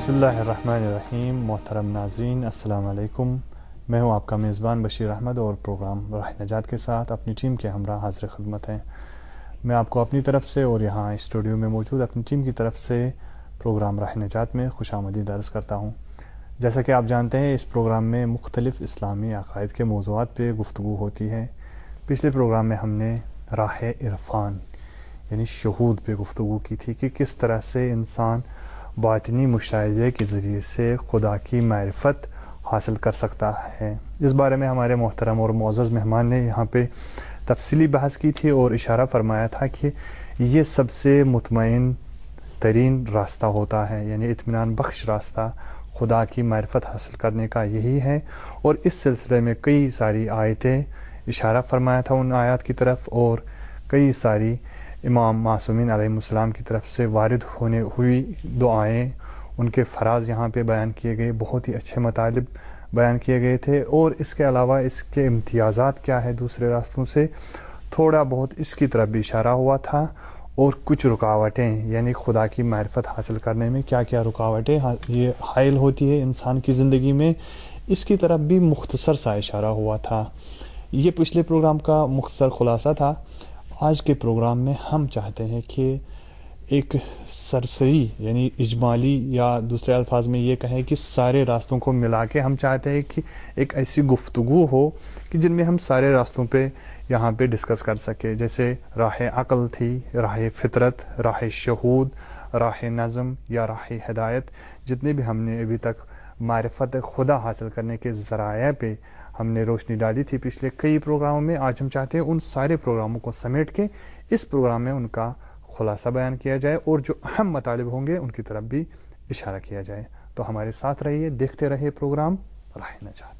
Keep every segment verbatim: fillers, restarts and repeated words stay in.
بسم اللہ الرحمن الرحیم. محترم ناظرین السلام علیکم. میں ہوں آپ کا میزبان بشیر احمد اور پروگرام راہ نجات کے ساتھ اپنی ٹیم کے ہمراہ حاضر خدمت ہیں. میں آپ کو اپنی طرف سے اور یہاں اسٹوڈیو میں موجود اپنی ٹیم کی طرف سے پروگرام راہ نجات میں خوش آمدید عرض کرتا ہوں. جیسا کہ آپ جانتے ہیں اس پروگرام میں مختلف اسلامی عقائد کے موضوعات پہ گفتگو ہوتی ہے. پچھلے پروگرام میں ہم نے راہ عرفان یعنی شہود پہ گفتگو کی تھی کہ کس طرح سے انسان باطنی مشاہدے کے ذریعے سے خدا کی معرفت حاصل کر سکتا ہے. اس بارے میں ہمارے محترم اور معزز مہمان نے یہاں پہ تفصیلی بحث کی تھی اور اشارہ فرمایا تھا کہ یہ سب سے مطمئن ترین راستہ ہوتا ہے، یعنی اطمینان بخش راستہ خدا کی معرفت حاصل کرنے کا یہی ہے. اور اس سلسلے میں کئی ساری آیتیں اشارہ فرمایا تھا ان آیات کی طرف، اور کئی ساری امام معصومین علیہ السلام کی طرف سے وارد ہونے ہوئی دعائیں، ان کے فراز یہاں پہ بیان کیے گئے. بہت ہی اچھے مطالب بیان کیے گئے تھے. اور اس کے علاوہ اس کے امتیازات کیا ہے دوسرے راستوں سے، تھوڑا بہت اس کی طرف بھی اشارہ ہوا تھا. اور کچھ رکاوٹیں یعنی خدا کی معرفت حاصل کرنے میں کیا کیا رکاوٹیں یہ حائل ہوتی ہے انسان کی زندگی میں، اس کی طرف بھی مختصر سا اشارہ ہوا تھا. یہ پچھلے پروگرام کا مختصر خلاصہ تھا. آج کے پروگرام میں ہم چاہتے ہیں کہ ایک سرسری یعنی اجمالی یا دوسرے الفاظ میں یہ کہیں کہ سارے راستوں کو ملا کے ہم چاہتے ہیں کہ ایک ایسی گفتگو ہو کہ جن میں ہم سارے راستوں پہ یہاں پہ ڈسکس کر سکے. جیسے راہ عقل تھی، راہ فطرت، راہ شہود، راہ نظم یا راہ ہدایت. جتنے بھی ہم نے ابھی تک معرفت خدا حاصل کرنے کے ذرائع پہ ہم نے روشنی ڈالی تھی پچھلے کئی پروگراموں میں، آج ہم چاہتے ہیں ان سارے پروگراموں کو سمیٹ کے اس پروگرام میں ان کا خلاصہ بیان کیا جائے اور جو اہم مطالب ہوں گے ان کی طرف بھی اشارہ کیا جائے. تو ہمارے ساتھ رہیے، دیکھتے رہیے پروگرام راہ نجات.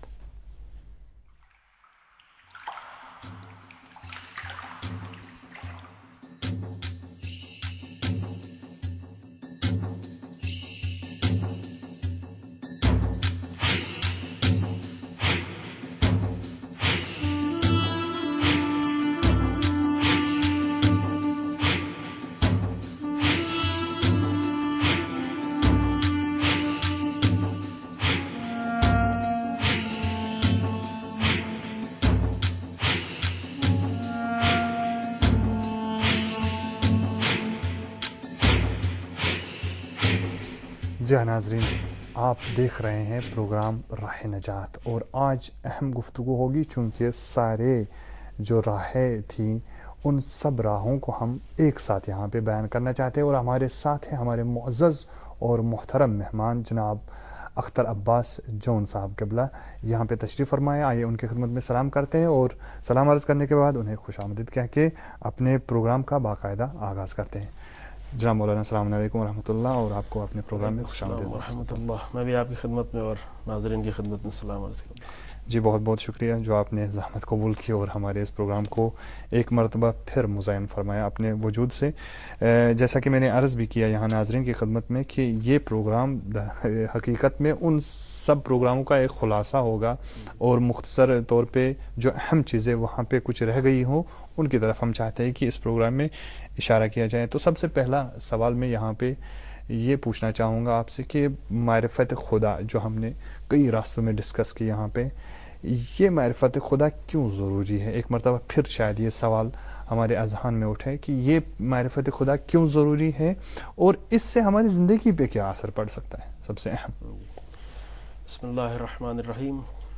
جی ہاں ناظرین، آپ دیکھ رہے ہیں پروگرام راہ نجات، اور آج اہم گفتگو ہوگی چونکہ سارے جو راہیں تھیں ان سب راہوں کو ہم ایک ساتھ یہاں پہ بیان کرنا چاہتے ہیں. اور ہمارے ساتھ ہیں ہمارے معزز اور محترم مہمان جناب اختر عباس جون صاحب قبلہ، یہاں پہ تشریف فرمایا. آئیے ان کی خدمت میں سلام کرتے ہیں اور سلام عرض کرنے کے بعد انہیں خوش آمدید کہہ کے اپنے پروگرام کا باقاعدہ آغاز کرتے ہیں. جناب مولانا السلام علیکم ورحمۃ اللہ، اور آپ کو اپنے پروگرام میں خوش آمدید ورحمۃ اللہ. میں بھی آپ کی خدمت میں اور ناظرین کی خدمت میں سلام عرض کرتا ہوں. جی بہت بہت شکریہ جو آپ نے زحمت قبول کی اور ہمارے اس پروگرام کو ایک مرتبہ پھر مزین فرمایا اپنے وجود سے. جیسا کہ میں نے عرض بھی کیا یہاں ناظرین کی خدمت میں کہ یہ پروگرام حقیقت میں ان سب پروگراموں کا ایک خلاصہ ہوگا، اور مختصر طور پہ جو اہم چیزیں وہاں پہ کچھ رہ گئی ہوں ان کی طرف ہم چاہتے ہیں کہ اس پروگرام میں اشارہ کیا جائے. تو سب سے پہلا سوال میں یہاں پہ یہ پوچھنا چاہوں گا آپ سے کہ معرفت خدا جو ہم نے کئی راستوں میں ڈسکس کی یہاں پہ، یہ معرفت خدا کیوں ضروری ہے؟ ایک مرتبہ پھر شاید یہ سوال ہمارے اذہان میں اٹھے کہ یہ معرفت خدا کیوں ضروری ہے اور اس سے ہماری زندگی پہ کیا اثر پڑ سکتا ہے سب سے اہم. بسم اللہ الرحمن الرحیم.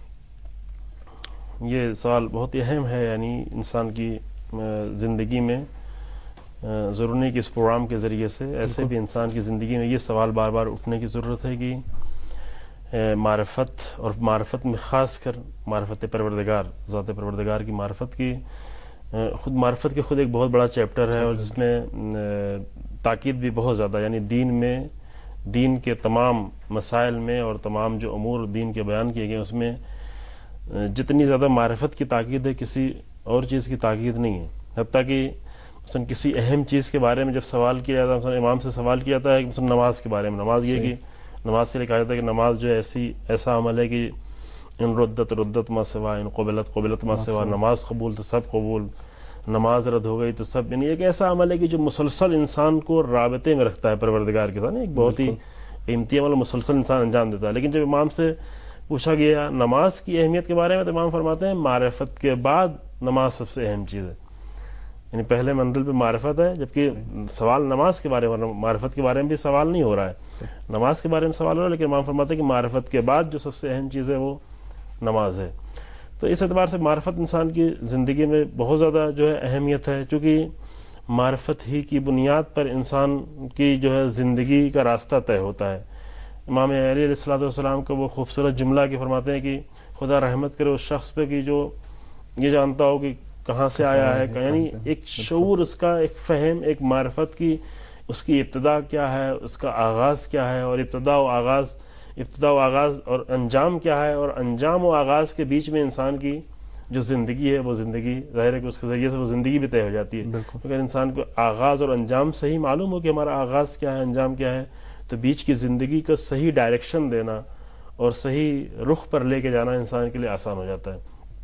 یہ سوال بہت ہی اہم ہے، یعنی انسان کی زندگی میں ضروری نہیں کہ اس پروگرام کے ذریعے سے، ایسے بھی انسان کی زندگی میں یہ سوال بار بار اٹھنے کی ضرورت ہے کہ معرفت، اور معرفت میں خاص کر معرفت پروردگار، ذات پروردگار کی معرفت کی، خود معرفت کے خود ایک بہت بڑا چیپٹر ہے، اور جس میں تاکید بھی بہت زیادہ، یعنی دین میں، دین کے تمام مسائل میں اور تمام جو امور دین کے بیان کیے گئے اس میں جتنی زیادہ معرفت کی تاکید ہے کسی اور چیز کی تاکید نہیں ہے. حتیٰ کہ مثلا کسی اہم چیز کے بارے میں جب سوال کیا جاتا ہے، مثلا امام سے سوال کیا جاتا ہے کہ مثلا نماز کے بارے میں، نماز یہ کہ نماز کے لیے کہا جاتا ہے کہ نماز جو ہے ایسی ایسا عمل ہے کہ ان ردت ردت ما سوا، ان قبلت قبلت ما سوا، نماز قبول تو سب قبول، نماز رد ہو گئی تو سب. یعنی ایک ایسا عمل ہے کہ جو مسلسل انسان کو رابطے میں رکھتا ہے پروردگار کے ساتھ. ایک بہت ہی قیمتی عمل مسلسل انسان انجام دیتا ہے. لیکن جب امام سے پوچھا گیا نماز کی اہمیت کے بارے میں تو امام فرماتے ہیں معرفت کے بعد نماز سب سے اہم چیز ہے. یعنی پہلے منزل پہ معرفت ہے، جبکہ سوال نماز کے بارے میں، معرفت کے بارے میں بھی سوال نہیں ہو رہا ہے، نماز کے بارے میں سوال ہو رہا ہے، لیکن امام فرماتے ہیں کہ معرفت کے بعد جو سب سے اہم چیز ہے وہ نماز ہے. تو اس اعتبار سے معرفت انسان کی زندگی میں بہت زیادہ جو ہے اہمیت ہے، چونکہ معرفت ہی کی بنیاد پر انسان کی جو ہے زندگی کا راستہ طے ہوتا ہے. امام علی علیہ الصلوۃ والسلام کا وہ خوبصورت جملہ کہ فرماتے ہیں کہ خدا رحمت کرے اس شخص پہ کہ جو یہ جانتا ہو کہ کہاں سے آیا ہے، یعنی ایک شعور، اس کا ایک فہم، ایک معرفت کی اس کی ابتدا کیا ہے، اس کا آغاز کیا ہے، اور ابتدا و آغاز ابتدا و آغاز اور انجام کیا ہے، اور انجام و آغاز کے بیچ میں انسان کی جو زندگی ہے وہ زندگی ظاہر ہے کہ اس کے ذریعے سے وہ زندگی بھی طے ہو جاتی ہے. اگر انسان کو آغاز اور انجام صحیح معلوم ہو کہ ہمارا آغاز کیا ہے، انجام کیا ہے، تو بیچ کی زندگی کا صحیح ڈائریکشن دینا اور صحیح رخ پر لے کے جانا انسان کے لیے آسان ہو جاتا ہے.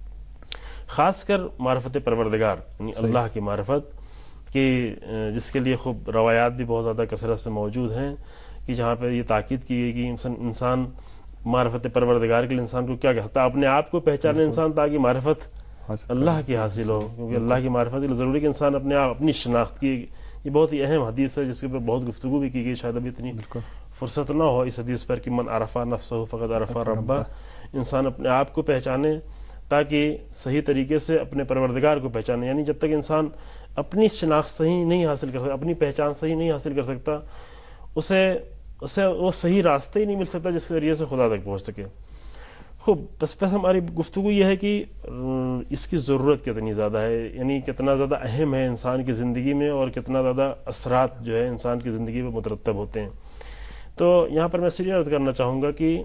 خاص کر معرفت پروردگار یعنی اللہ کی معرفت کی، جس کے لیے خوب روایات بھی بہت زیادہ کثرت سے موجود ہیں کہ جہاں پہ یہ تاکید کی گئی کہ انسان معرفت پروردگار کے لیے انسان کو کیا کہتا ہے، اپنے آپ کو پہچانے انسان تاکہ معرفت اللہ کی حاصل ہو، کیونکہ اللہ کی معرفت کے ضروری کہ انسان اپنے آپ اپنی شناخت کی. یہ بہت ہی اہم حدیث ہے جس کے اوپر بہت گفتگو بھی کی گئی، شاید ابھی اتنی فرصت نہ ہو اس حدیث پر کہ من عرفا نفسہ فقد عرفا ربہ. انسان اپنے آپ کو پہچانے تاکہ صحیح طریقے سے اپنے پروردگار کو پہچانے. یعنی جب تک انسان اپنی شناخت صحیح نہیں حاصل کر سکتا، اپنی پہچان صحیح نہیں حاصل کر سکتا، اسے اسے وہ صحیح راستہ ہی نہیں مل سکتا جس کے ذریعے سے خدا تک پہنچ سکے. خوب، بس بس ہماری گفتگو یہ ہے کہ اس کی ضرورت کتنی زیادہ ہے، یعنی کتنا زیادہ اہم ہے انسان کی زندگی میں، اور کتنا زیادہ اثرات جو ہے انسان کی زندگی میں مترتب ہوتے ہیں. تو یہاں پر میں صرف عرض کرنا چاہوں گا کہ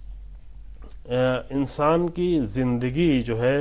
انسان کی زندگی جو ہے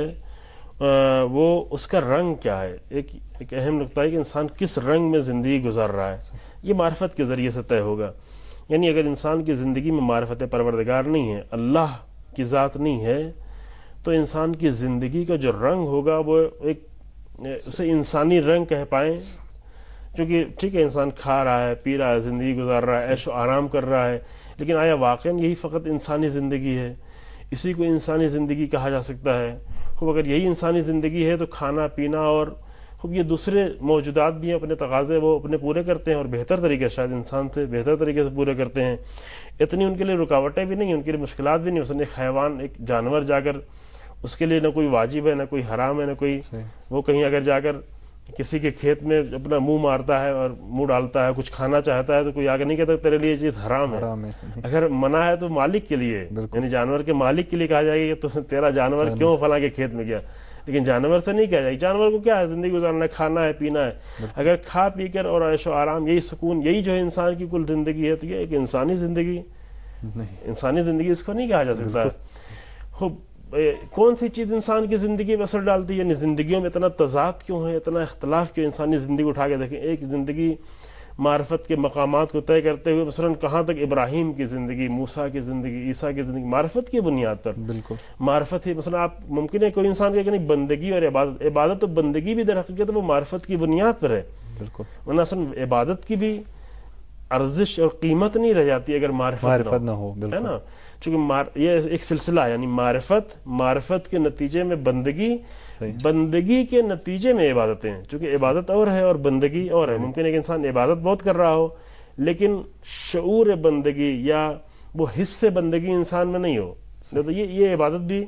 وہ اس کا رنگ کیا ہے. ایک ایک اہم نقطہ ہے کہ انسان کس رنگ میں زندگی گزار رہا ہے، یہ معرفت کے ذریعے سے طے ہوگا. یعنی اگر انسان کی زندگی میں معرفت پروردگار نہیں ہے، اللہ کی ذات نہیں ہے، تو انسان کی زندگی کا جو رنگ ہوگا وہ ایک اسے انسانی رنگ کہہ پائیں. چونکہ ٹھیک ہے انسان کھا رہا ہے، پی رہا ہے، زندگی گزار رہا ہے، عیش و آرام کر رہا ہے، لیکن آیا واقعاً یہی فقط انسانی زندگی ہے؟ اسی کو انسانی زندگی کہا جا سکتا ہے؟ خوب، اگر یہی انسانی زندگی ہے تو کھانا پینا اور خوب یہ دوسرے موجودات بھی ہیں، اپنے تقاضے وہ اپنے پورے کرتے ہیں، اور بہتر طریقے شاید انسان سے بہتر طریقے سے پورے کرتے ہیں. اتنی ان کے لیے رکاوٹیں بھی نہیں ہیں، ان کے لیے مشکلات بھی نہیں. مثلا ایک حیوان، ایک جانور جا کر اس کے لیے نہ کوئی واجب ہے، نہ کوئی حرام ہے، نہ کوئی وہ کہیں اگر جا کر کسی کے کھیت میں اپنا منہ مارتا ہے اور منہ ڈالتا ہے، کچھ کھانا چاہتا ہے، تو کوئی آگے نہیں کہتا تیرے لیے یہ چیز حرام ہے. اگر منع ہے تو مالک کے لیے، یعنی جانور کے مالک کے لیے کہا جائے گا کہ تو تیرا جانور کیوں فلاں کے کھیت میں گیا، لیکن جانور سے نہیں کہا جائے. جانور کو کیا ہے، زندگی گزارنا ہے، کھانا ہے، پینا ہے. اگر کھا پی کر اور عیش و آرام، یہی سکون، یہی جو ہے انسان کی کل زندگی ہے، تو یہ ایک انسانی زندگی انسانی زندگی اس کو نہیں کہا جا سکتا. خوب، کون سی چیز انسان کی زندگی میں اثر ڈالتی ہے؟ یعنی زندگیوں میں اتنا تضاد کیوں ہے، اتنا اختلاف کیوں؟ انسانی زندگی اٹھا کے دیکھیں، ایک زندگی معرفت کے مقامات کو طے کرتے ہوئے مثلا کہاں تک ابراہیم کی زندگی، موسیٰ کی زندگی، عیسیٰ کی زندگی معرفت کی بنیاد پر. بالکل معرفت ہی. مثلا آپ ممکن ہے کوئی انسان کہ نہیں بندگی اور عبادت، عبادت تو بندگی بھی در حقیقت وہ معرفت کی بنیاد پر ہے. بالکل، ورنہ اصل عبادت کی بھی ارزش اور قیمت نہیں رہ جاتی اگر معرفت نہ ہو، ہے نا. چونکہ یہ ایک سلسلہ، یعنی معرفت معرفت کے نتیجے میں بندگی، بندگی کے نتیجے میں عبادتیں. چونکہ عبادت اور ہے اور بندگی اور ہے. ممکن ہے کہ انسان عبادت بہت کر رہا ہو لیکن شعور بندگی یا وہ حص بندگی انسان میں نہیں ہو، تو یہ یہ عبادت بھی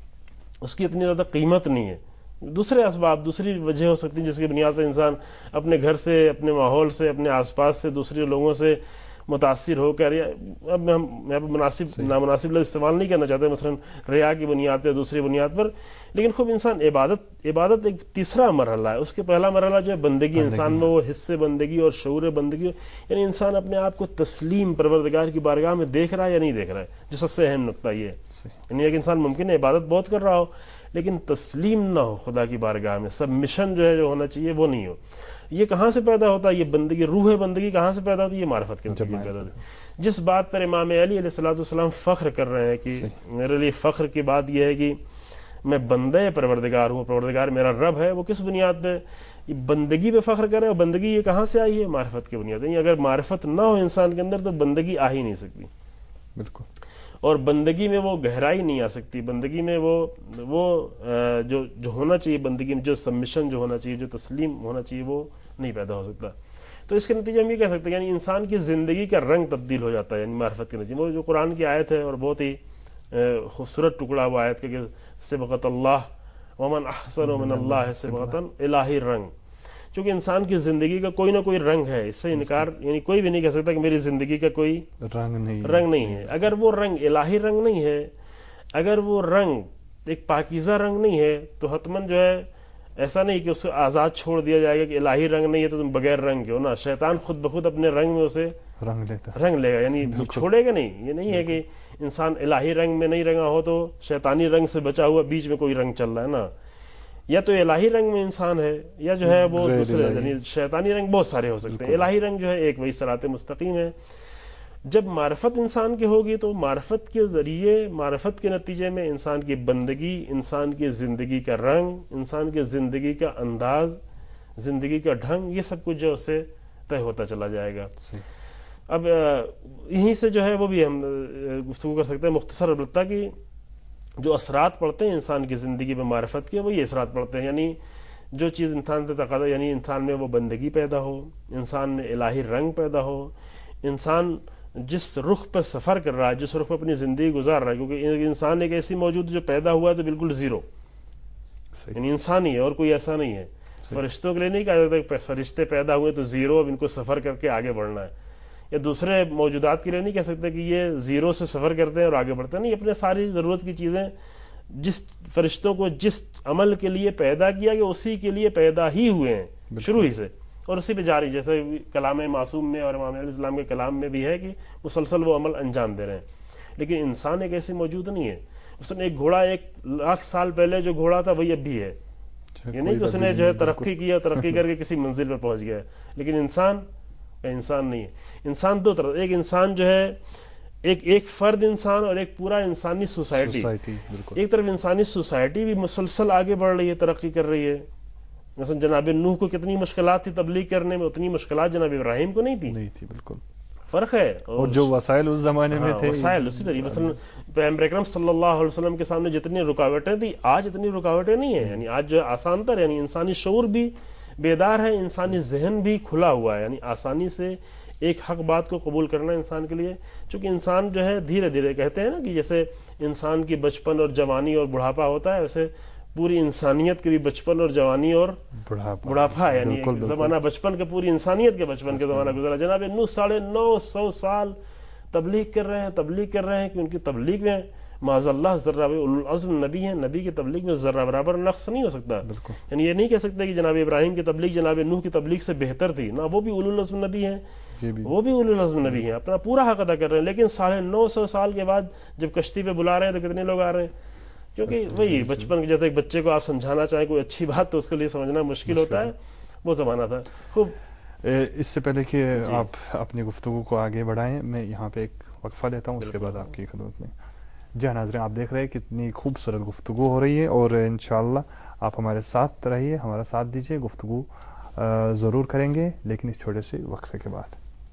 اس کی اتنی زیادہ قیمت نہیں ہے. دوسرے اسباب، دوسری وجہ ہو سکتی ہیں جس کی بنیاد پر انسان اپنے گھر سے، اپنے ماحول سے، اپنے آس پاس سے، دوسرے لوگوں سے متاثر ہو کر، یا اب میں میں مناسب نامناسب لفظ استعمال نہیں کرنا چاہتے، مثلا ریا کی بنیاد پر، دوسری بنیاد پر. لیکن خوب انسان عبادت عبادت ایک تیسرا مرحلہ ہے. اس کے پہلا مرحلہ جو ہے بندگی، انسان میں وہ حصے بندگی اور شعور بندگی، یعنی انسان اپنے آپ کو تسلیم پروردگار کی بارگاہ میں دیکھ رہا ہے یا نہیں دیکھ رہا ہے، جو سب سے اہم نقطہ یہ ہے. یعنی ایک انسان ممکن ہے عبادت بہت کر رہا ہو لیکن تسلیم نہ ہو خدا کی بارگاہ میں، سبمیشن جو ہے جو ہونا چاہیے وہ نہیں ہو. یہ کہاں سے پیدا ہوتا ہے؟ یہ بندگی، روح بندگی کہاں سے پیدا ہوتی ہے؟ یہ معرفت کے نتیجے میں پیدا ہوتی ہے. جس بات پر امام علی علیہ الصلوۃ والسلام فخر کر رہے ہیں کہ میرے لیے فخر کی بات یہ ہے کہ میں بندے پروردگار ہوں، پروردگار میرا رب ہے، وہ کس بنیاد پہ؟ یہ بندگی پہ فخر کریں. اور بندگی یہ کہاں سے آئی ہے؟ معرفت کے بنیاد. یعنی اگر معرفت نہ ہو انسان کے اندر تو بندگی آ ہی نہیں سکتی. بالکل. اور بندگی میں وہ گہرائی نہیں آ سکتی. بندگی میں وہ وہ جو جو ہونا چاہیے بندگی میں، جو سبمیشن جو ہونا چاہیے، جو تسلیم ہونا چاہیے، وہ نہیں پیدا ہو سکتا. تو اس کے نتیجے ہم یہ کہہ سکتے ہیں یعنی انسان کی زندگی کا رنگ تبدیل ہو جاتا ہے یعنی معرفت کے نتیجے. وہ جو قرآن کی آیت ہے اور بہت ہی خوبصورت ٹکڑا وہ آیت کہ صبغۃ اللہ ومن احسن من اللہ صبغۃ، الہی رنگ. چونکہ انسان کی زندگی کا کوئی نہ کوئی رنگ ہے، اس سے انکار یعنی کوئی بھی نہیں کہہ سکتا کہ میری زندگی کا کوئی رنگ نہیں رنگ نہیں ہے. اگر وہ رنگ الہی رنگ نہیں ہے، اگر وہ رنگ ایک پاکیزہ رنگ نہیں ہے، تو حتماً جو ہے ایسا نہیں کہ اس کو آزاد چھوڑ دیا جائے گا کہ الہی رنگ نہیں ہے تو تم بغیر رنگ کے ہو. نا، شیطان خود بخود اپنے رنگ میں اسے رنگ لیتا رنگ لے گا، یعنی چھوڑے گا نہیں. یہ نہیں ہے کہ انسان الہی رنگ میں نہیں رنگا ہو تو شیطانی رنگ سے بچا ہوا بیچ میں کوئی رنگ چل رہا ہے. نا، یا تو الہی رنگ میں انسان ہے یا جو ہے وہ دوسرے یعنی شیطانی رنگ بہت سارے ہو سکتے ہیں. الہی رنگ جو ہے ایک وہی صراط مستقیم ہے. جب معرفت انسان کی ہوگی تو معرفت کے ذریعے، معرفت کے نتیجے میں انسان کی بندگی، انسان کی زندگی کا رنگ، انسان کی زندگی کا انداز، زندگی کا ڈھنگ، یہ سب کچھ جو اس سے طے ہوتا چلا جائے گا. اب یہیں سے جو ہے وہ بھی ہم گفتگو کر سکتے ہیں مختصر البتہ کہ جو اثرات پڑتے ہیں انسان کی زندگی میں معرفت کے، وہ یہ اثرات پڑتے ہیں. یعنی جو چیز انسان سے تقاضا، یعنی انسان میں وہ بندگی پیدا ہو، انسان میں الہی رنگ پیدا ہو، انسان جس رخ پر سفر کر رہا ہے، جس رخ پر اپنی زندگی گزار رہا ہے. کیونکہ انسان ایک ایسی موجود جو پیدا ہوا ہے تو بالکل زیرو، یعنی انسان ہی ہے اور کوئی ایسا نہیں ہے. فرشتوں کے لیے نہیں کہا جاتا کہ فرشتے پیدا ہوئے تو زیرو، اب ان کو سفر کر کے آگے بڑھنا ہے. یا دوسرے موجودات کے لیے نہیں کہہ سکتے کہ یہ زیرو سے سفر کرتے ہیں اور آگے بڑھتے ہیں. نہیں، اپنے ساری ضرورت کی چیزیں جس فرشتوں کو جس عمل کے لیے پیدا کیا گیا اسی کے لیے پیدا ہی ہوئے ہیں شروع ہی سے، اور اسی پہ جاری. جیسے کلام معصوم میں اور امام علیہ السلام کے کلام میں بھی ہے کہ مسلسل وہ عمل انجام دے رہے ہیں. لیکن انسان ایک ایسی موجود نہیں ہے. اس نے ایک گھوڑا ایک لاکھ سال پہلے جو گھوڑا تھا وہی اب بھی ہے. یہ نہیں کہ اس نے جو ہے ترقی کیا، ترقی کر کے کسی منزل پر پہنچ گیا. لیکن انسان انسان نہیں ہے. انسان دو طرح، ایک انسان جو ہے ایک ایک فرد انسان اور ایک پورا انسانی سوسائٹی. ایک طرف انسانی سوسائٹی بھی مسلسل آگے بڑھ رہی ہے، ترقی کر رہی ہے. مثلا جناب نوح کو کتنی مشکلات تھی تبلیغ کرنے میں، اتنی مشکلات جناب ابراہیم کو نہیں تھی. نہیں تھی، بالکل فرق ہے. اور جو وسائل اس زمانے میں تھے، وسائل اسی طریقے مثلا پیغمبر اکرم صلی اللہ علیہ وسلم کے سامنے جتنی رکاوٹیں تھیں آج اتنی رکاوٹیں نہیں ہیں. یعنی آج جو آسان تر، یعنی انسانی شعور بھی بیدار ہے، انسانی ذہن بھی کھلا ہوا ہے. یعنی آسانی سے ایک حق بات کو قبول کرنا انسان کے لیے. چونکہ انسان جو ہے دھیرے دھیرے، کہتے ہیں نا کہ جیسے انسان کی بچپن اور جوانی اور بڑھاپا ہوتا ہے، ویسے پوری انسانیت کے بھی بچپن اور جوانی اور بڑھاپا ہے. یعنی زمانہ بچپن کا، پوری انسانیت کے بچپن کا زمانہ گزرا. جناب نوح ساڑھے نو سو سال تبلیغ کر رہے ہیں تبلیغ کر رہے ہیں کہ ان کی تبلیغ میں معاذ اللہ ذرہ العزم نبی ہیں، نبی کی تبلیغ میں ذرہ برابر نقص نہیں ہو سکتا. یعنی یہ نہیں کہہ سکتے کہ جناب ابراہیم کی تبلیغ جناب نوح کی تبلیغ سے بہتر تھی. نہ، وہ بھی اولو العزم نبی ہیں، وہ بھی اولو العزم نبی ہیں، اپنا پورا حق ادا کر رہے ہیں. لیکن ساڑھے نو سو سال کے بعد جب کشتی پہ بلا رہے ہیں تو کتنے لوگ آ رہے ہیں؟ کیونکہ وہی بچپن کے جیسے ایک بچے کو آپ سمجھانا چاہیں کوئی اچھی بات تو اس کے لیے سمجھنا مشکل ہوتا ہے. وہ زمانہ تھا. خوب. اس سے پہلے کہ آپ اپنی گفتگو کو آگے بڑھائیں، میں یہاں پہ ایک وقفہ لیتا ہوں، اس کے بعد آپ کی خدمت میں. جی ہاں ناظرین، آپ دیکھ رہے ہیں کتنی خوبصورت گفتگو ہو رہی ہے، اور انشاءاللہ آپ ہمارے ساتھ رہیے، ہمارا ساتھ دیجیے. گفتگو ضرور کریں گے لیکن اس چھوٹے سے وقفے کے بعد.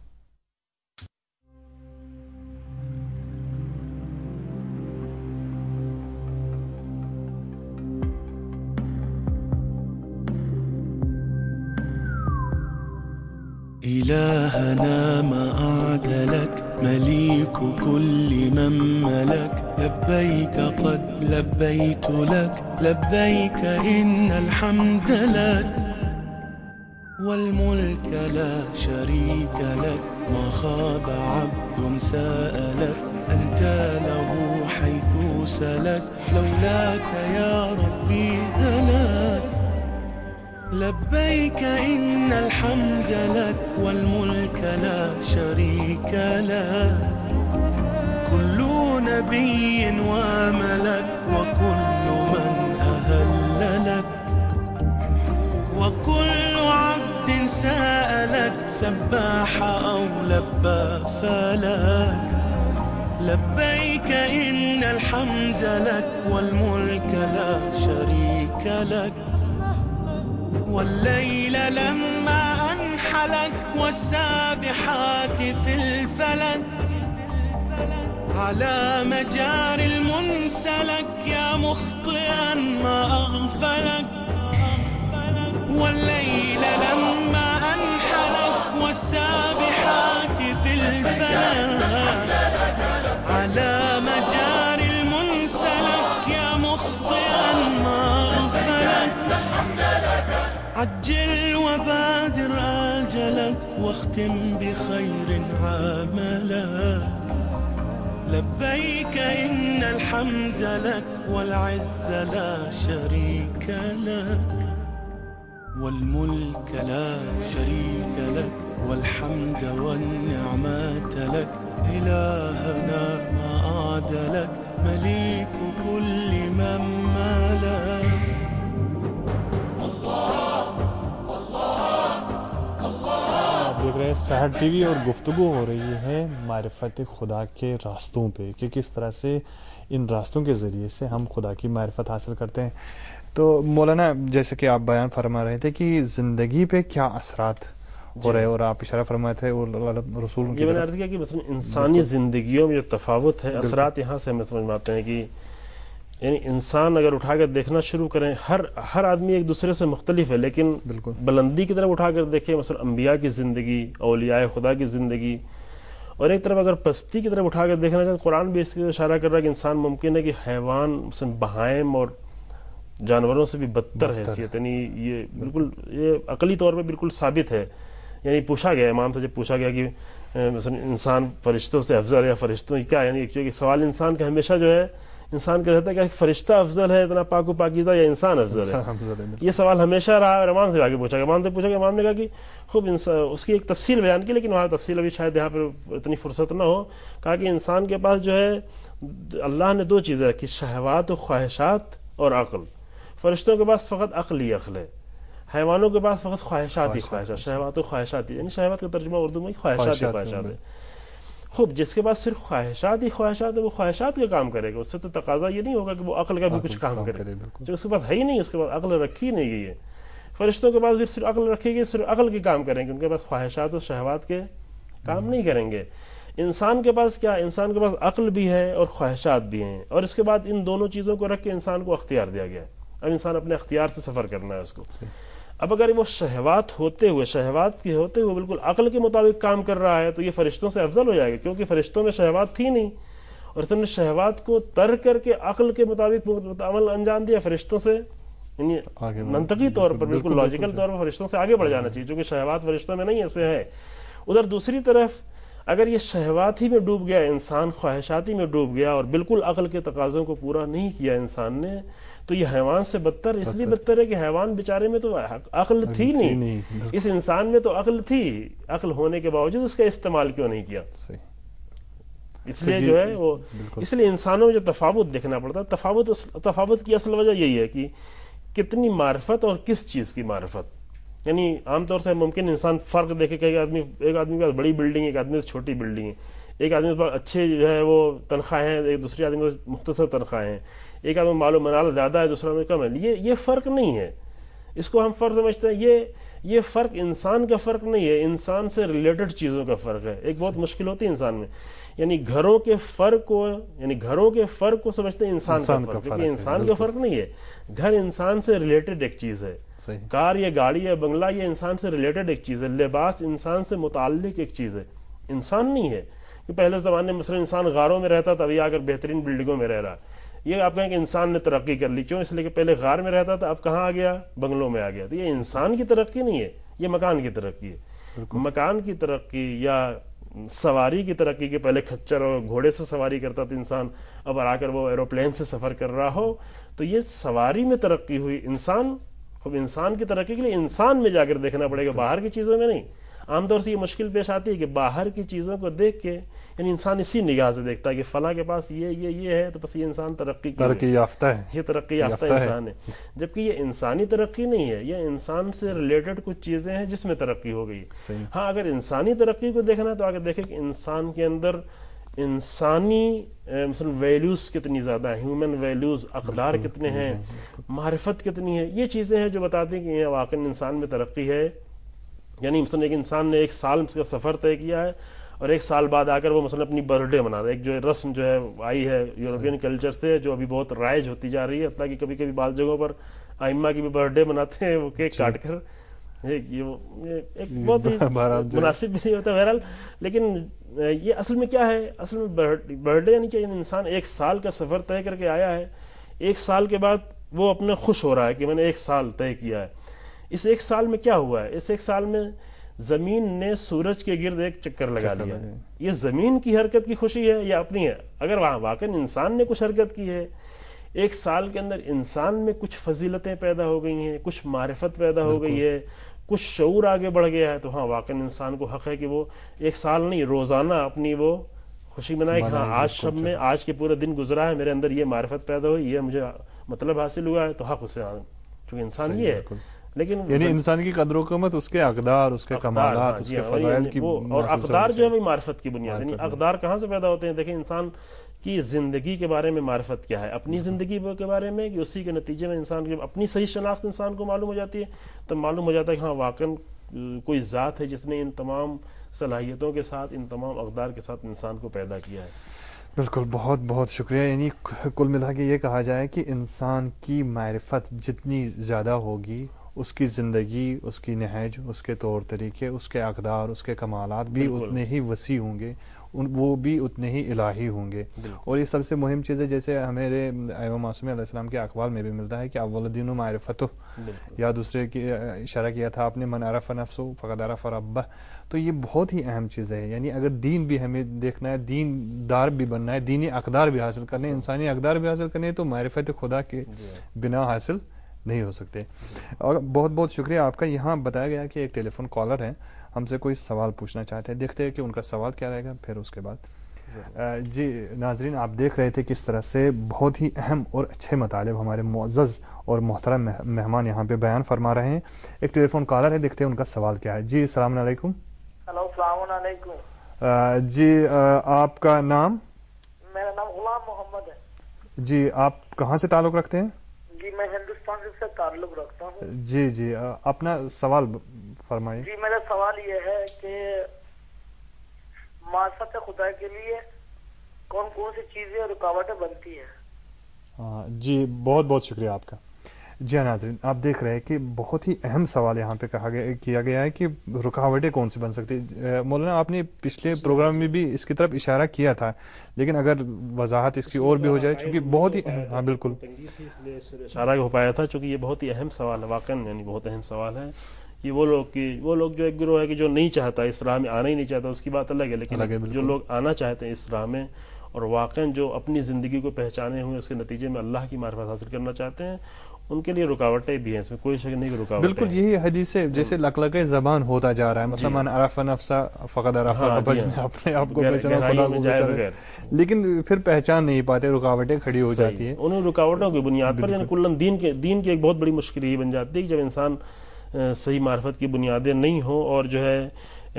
إلهنا ما أعدلك مليك كل من ملك لبيك قد لبيت لك لبيك إن الحمد لك والملك لا شريك لك ما خاب عبد سألك أنت له حيث سلك لولاك يا ربي هلك لبيك إن الحمد لك والملك لا شريك لك كل نبي وملك وكل من أهل لك وكل عبد سألك سباح أو لبى فلك لبيك إن الحمد لك والملك لا شريك لك والليل لما أنحلك والسابحات في الفلك على مجاري المنسلك يا مخطئا ما أغفلك والليل لما أنحلك والسابحات في الفلك على مجاري المنسلك يا مخطئا ما أغفلك عجل وبادر آجلك واختم بخير عملك لبيك إن الحمد لك والعز لا شريك لك والملك لا شريك لك والحمد والنعمات لك إلهنا ما أعدلك مليك كل من ملك دیکھ رہے ہیں سحر ٹی وی اور گفتگو ہو رہی ہے معرفت خدا کے راستوں پہ کہ کس طرح سے ان راستوں کے ذریعے سے ہم خدا کی معرفت حاصل کرتے ہیں. تو مولانا جیسے کہ آپ بیان فرما رہے تھے کہ زندگی پہ کیا اثرات ہو رہے ہیں اور آپ اشارہ فرمائے تھے رسول کی یہ میں نے عرض کیا کہ مثلا انسانی زندگیوں میں جو تفاوت ہے اثرات یہاں سے ہمیں سمجھ میں آتے ہیں کہ یعنی انسان اگر اٹھا کر دیکھنا شروع کریں ہر ہر آدمی ایک دوسرے سے مختلف ہے لیکن بلندی کی طرف اٹھا کر دیکھیں مثلا انبیاء کی زندگی اولیاء خدا کی زندگی اور ایک طرف اگر پستی کی طرف اٹھا کر دیکھنا چاہے قرآن بھی اس کی اشارہ کر رہا ہے کہ انسان ممکن ہے کہ حیوان مثلا بہائم اور جانوروں سے بھی بدتر حیثیت یعنی یہ بالکل یہ عقلی طور پہ بالکل ثابت ہے. یعنی پوچھا گیا امام سے جب پوچھا گیا کہ مثلا انسان فرشتوں سے افضل ہے یا فرشتوں کیا یعنی کیونکہ سوال انسان کا ہمیشہ جو ہے انسان کا رہتا ہے کہ فرشتہ افضل ہے اتنا پاک و پاکیزہ یا انسان افضل ہے. یہ سوال ہمیشہ رہا اور امام سے آگے پوچھا گیا امام سے پوچھا گیا امام نے کہا کہ خوب اس کی ایک تفصیل بیان کی لیکن وہاں تفصیل ابھی شاید یہاں پہ اتنی فرصت نہ ہو. کہا کہ انسان کے پاس جو ہے اللہ نے دو چیزیں رکھی شہوات و خواہشات اور عقل. فرشتوں کے پاس فقط عقل ہی عقل ہے حیوانوں کے پاس فقط خواہشات ہی خواہشات شہوات و خواہشات یعنی شہوات کا ترجمہ اردو میں خواہشات ہی خواہشات ہے. خوب جس کے پاس صرف خواہشات ہی خواہشات ہے وہ خواہشات کا کام کرے گا اس سے تو تقاضا یہ نہیں ہوگا کہ وہ عقل کا بھی کچھ کام کرے جو اس کے پاس ہے ہی نہیں اس کے پاس عقل رکھی نہیں گئی ہے. فرشتوں کے پاس بھی صرف عقل رکھے گی صرف عقل کے کام کریں گے ان کے پاس خواہشات و شہوات کے کام نہیں کریں گے. انسان کے پاس کیا انسان کے پاس عقل بھی ہے اور خواہشات بھی ہیں اور اس کے بعد ان دونوں چیزوں کو رکھ کے انسان کو اختیار دیا گیا ہے. اب انسان اپنے اختیار سے سفر کرنا ہے اس کو. اب اگر وہ شہوات ہوتے ہوئے شہوات کے ہوتے ہوئے بالکل عقل کے مطابق کام کر رہا ہے تو یہ فرشتوں سے افضل ہو جائے گا کیونکہ فرشتوں میں شہوات تھی نہیں اور اس نے شہوات کو ترک کر کے عقل کے مطابق عمل انجام دیا فرشتوں سے یعنی منطقی طور پر بالکل لاجیکل طور پر فرشتوں سے آگے بڑھ جانا چاہیے چونکہ شہوات فرشتوں میں نہیں ہے اس میں ہے. ادھر دوسری طرف اگر یہ شہوات ہی میں ڈوب گیا انسان خواہشاتی میں ڈوب گیا اور بالکل عقل کے تقاضوں کو پورا نہیں کیا انسان نے تو یہ حیوان سے بدتر اس لیے بدتر ہے کہ حیوان بیچارے میں تو عقل تھی نہیں اس انسان میں تو عقل تھی عقل ہونے کے باوجود اس کا استعمال کیوں نہیں کیا اس لیے جو ہے وہ اس لیے انسانوں میں جو تفاوت دیکھنا پڑتا ہے تفاوت تفاوت کی اصل وجہ یہی ہے کہ کتنی معرفت اور کس چیز کی معرفت. یعنی عام طور سے ممکن انسان فرق دیکھے کہ ایک آدمی ایک آدمی کے پاس بڑی بلڈنگ ہے ایک آدمی سے چھوٹی بلڈنگ ہے ایک آدمی کے پاس اچھے جو ہے وہ تنخواہیں ہیں ایک دوسرے آدمی کے پاس مختصر تنخواہیں ہیں ایک آدمی مال و منال زیادہ ہے دوسرا آدمی کم ہے. یہ یہ فرق نہیں ہے اس کو ہم فرق سمجھتے ہیں یہ یہ فرق انسان کا فرق نہیں ہے انسان سے ریلیٹڈ چیزوں کا فرق ہے. ایک بہت مشکل ہوتی ہے انسان میں یعنی گھروں کے فرق کو یعنی گھروں کے فرق کو سمجھتے ہیں انسان کا فرق کیونکہ انسان کا فرق نہیں ہے گھر انسان سے ریلیٹڈ ایک چیز ہے کار یا گاڑی یا بنگلہ یہ انسان سے ریلیٹڈ ایک چیز ہے لباس انسان سے متعلق ایک چیز ہے انسان نہیں ہے. کہ پہلے زمانے میں مثلا انسان غاروں میں رہتا تھا ابھی آ کر بہترین بلڈنگوں میں رہ رہا یہ آپ کہیں کہ انسان نے ترقی کر لی کیوں اس لیے کہ پہلے غار میں رہتا تھا اب کہاں آ گیا بنگلوں میں آ گیا. تو یہ انسان کی ترقی نہیں ہے یہ مکان کی ترقی ہے. مکان کی ترقی یا سواری کی ترقی کے پہلے کھچر اور گھوڑے سے سواری کرتا تھا انسان اب آ کر وہ ایروپلین سے سفر کر رہا ہو تو یہ سواری میں ترقی ہوئی. انسان اب انسان کی ترقی کے لیے انسان میں جا کر دیکھنا پڑے گا باہر کی چیزوں میں نہیں. عام طور سے یہ مشکل پیش آتی ہے کہ باہر کی چیزوں کو دیکھ کے یعنی انسان اسی نگاہ سے دیکھتا ہے کہ فلاں کے پاس یہ یہ یہ ہے تو بس یہ انسان ترقی ترقی یافتہ ہے یہ ترقی یافتہ انسان ہے جبکہ یہ انسانی ترقی نہیں ہے یہ انسان سے ریلیٹڈ کچھ چیزیں ہیں جس میں ترقی ہو گئی. ہاں اگر انسانی ترقی کو دیکھنا تو آگے دیکھیں کہ انسان کے اندر انسانی مثلا ویلیوز کتنی زیادہ ہیں، ہیومن ویلیوز، اقدار کتنے ہیں، معرفت کتنی ہے، یہ چیزیں ہیں جو بتاتی ہیں کہ یہ واقعی انسان میں ترقی ہے. یعنی مثلا ایک انسان نے ایک سال کا سفر طے کیا ہے اور ایک سال بعد آ کر وہ مثلا اپنی برتھ ڈے منا رہا ہے. ایک جو رسم جو ہے آئی ہے یورپین کلچر سے، جو ابھی بہت رائج ہوتی جا رہی ہے، حتیٰ کہ کبھی کبھی بعض جگہوں پر ائمہ کی بھی برتھ ڈے مناتے ہیں وہ کیک کاٹ کر. ایک بہت ہی مناسب بھی نہیں ہوتا بہرحال. لیکن یہ اصل میں کیا ہے، اصل میں برتھ ڈے یعنی کہ انسان ایک سال کا سفر طے کر کے آیا ہے، ایک سال کے بعد وہ اپنے خوش ہو رہا ہے کہ میں نے ایک سال طے کیا ہے. اس ایک سال میں کیا ہوا ہے؟ اس ایک سال میں زمین نے سورج کے گرد ایک چکر لگا لیا. یہ زمین کی حرکت کی خوشی ہے یا اپنی ہے؟ اگر واقعی انسان نے کچھ حرکت کی ہے، ایک سال کے اندر انسان میں کچھ فضیلتیں پیدا ہو گئی ہیں، کچھ معرفت پیدا ہو گئی ہے، کچھ شعور آگے بڑھ گیا ہے، تو ہاں واقعی انسان کو حق ہے کہ وہ ایک سال نہیں روزانہ اپنی وہ خوشی منائے کہ ہاں آج شب میں، آج کے پورے دن گزرا ہے، میرے اندر یہ معرفت پیدا ہوئی، یہ مجھے مطلب حاصل ہوا ہے، تو حق اسے چونکہ انسان یہ ہے. لیکن یعنی انسان کی قدر و قیمت اس کے اقدار، اس کے کمالات، اس کے فضائل کی، اور اقدار جو ہے وہ معرفت کی بنیاد. یعنی اقدار کہاں سے پیدا ہوتے ہیں؟ دیکھیں انسان کی زندگی کے بارے میں معرفت کیا ہے، اپنی زندگی کے بارے میں، کہ اسی کے نتیجے میں انسان کی اپنی صحیح شناخت انسان کو معلوم ہو جاتی ہے، تو معلوم ہو جاتا ہے کہ ہاں واقعی کوئی ذات ہے جس نے ان تمام صلاحیتوں کے ساتھ، ان تمام اقدار کے ساتھ انسان کو پیدا کیا ہے. بالکل، بہت بہت شکریہ. یعنی کل ملا کے یہ کہا جائے کہ انسان کی معرفت جتنی زیادہ ہوگی، اس کی زندگی، اس کی نہج، اس کے طور طریقے، اس کے اقدار، اس کے کمالات بھی اتنے ہی وسیع ہوں گے، وہ بھی اتنے ہی الہی ہوں گے. اور یہ سب سے مہم چیز ہے، جیسے ہمارے امام معصوم علیہ السلام کے اقوال میں بھی ملتا ہے کہ اول الدین معرفت، یا دوسرے کی اشارہ کیا تھا آپ نے، من عرف نفسہ فقد عرف ربہ. تو یہ بہت ہی اہم چیز ہے. یعنی اگر دین بھی ہمیں دیکھنا ہے، دین دار بھی بننا ہے، دینی اقدار بھی حاصل کرنے، انسانی اقدار بھی حاصل کرنے، تو معرفت خدا کے بنا حاصل نہیں ہو سکتے. اور بہت بہت شکریہ آپ کا. یہاں بتایا گیا کہ ایک ٹیلی فون کالر ہے، ہم سے کوئی سوال پوچھنا چاہتے ہیں، دیکھتے ہیں کہ ان کا سوال کیا رہے گا، پھر اس کے بعد. جی ناظرین، آپ دیکھ رہے تھے کس طرح سے بہت ہی اہم اور اچھے مطالب ہمارے معزز اور محترم مہمان یہاں پہ بیان فرما رہے ہیں. ایک ٹیلی فون کالر ہے، دیکھتے ہیں ان کا سوال کیا ہے. جی السلام علیکم. ہلو، السلام علیکم. جی آپ کا نام؟ میرا نام غلام محمد ہے. جی آپ کہاں سے تعلق رکھتے ہیں؟ جی میں ہندوستان سے تعلق رکھتا ہوں. جی جی اپنا سوال فرمائیے. جی میرا سوال یہ ہے کہ معرفت خدا کے لیے کون کون سی چیزیں اور رکاوٹیں بنتی ہیں؟ جی بہت بہت شکریہ آپ کا. جی ناظرین، آپ دیکھ رہے ہیں کہ بہت ہی اہم سوال یہاں پہ کہا گیا کیا گیا ہے کہ رکاوٹیں کون سی بن سکتی. مولانا آپ نے پچھلے پروگرام میں بھی اس کی طرف اشارہ کیا تھا، لیکن اگر وضاحت اس کی اور بھی ہو جائے، چونکہ بہت ہی اہم. ہاں بالکل اشارہ ہو پایا تھا، چونکہ یہ بہت ہی اہم سوال ہے، واقعا یعنی بہت اہم سوال ہے. یہ وہ لوگ کہ وہ لوگ جو ایک گروہ ہے کہ جو نہیں چاہتا اسلام میں آنا ہی نہیں چاہتا، اس کی بات الگ ہے. لیکن جو لوگ آنا چاہتے ہیں اسلام میں اور واقعا جو اپنی زندگی کو پہچانے ہوئے اس کے نتیجے میں اللہ کی معرفت حاصل کرنا چاہتے ہیں، ان کے لیے رکاوٹیں بھی ہیں، اس میں کوئی شک نہیں کہ رکاوٹیں. بالکل یہی حدیث ہے، جیسے لقلقہ زبان ہوتا جا رہا ہے. مثلا من عرف نفسہ فقد عرف ربہ، جس نے اپنے آپ کو پہچانا خدا کو پہچانا، لیکن پھر پہچان نہیں پاتے، رکاوٹیں کھڑی ہو جاتی ہیں. انہیں رکاوٹوں کی بنیاد پر، یعنی کلن دین کے دین کی ایک بہت بڑی مشکل یہ بن جاتی ہے کہ جب انسان صحیح معرفت کی بنیادیں نہیں ہوں اور جو ہے